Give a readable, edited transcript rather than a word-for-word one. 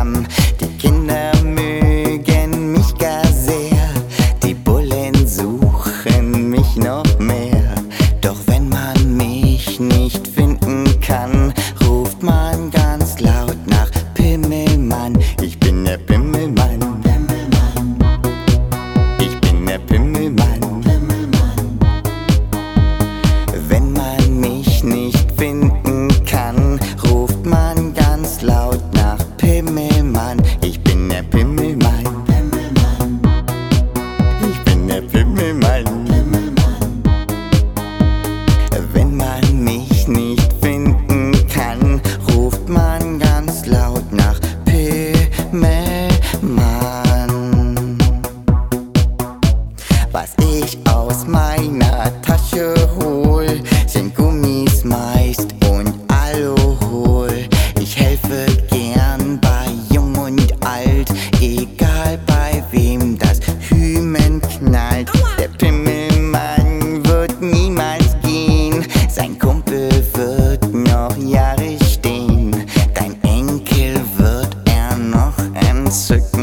Gramm. Die Kinder mögen mich gar sehr, die Bullen suchen mich noch mehr. Doch wenn man mich nicht finden kann, ruft man ganz laut nach Pimmelmann. Ich bin der Pimmelmann. Ich bin der Pimmelmann. Wenn man mich nicht finden kann, ruft man ganz laut nach Pimmelmann. Ich bin der Pimmelmann. Ich bin der Pimmelmann. Wenn man mich nicht finden kann, ruft man ganz laut nach Pimmelmann. Was ich aus meiner Tasche hol, sind Gummis meist und Alkohol. Ich helfe gern bei Jung und Alt, egal bei wem das Hymen knallt. Der Pimmelmann wird niemals gehen, sein Kumpel wird noch Jahre stehen. Dein Enkel wird er noch entzücken.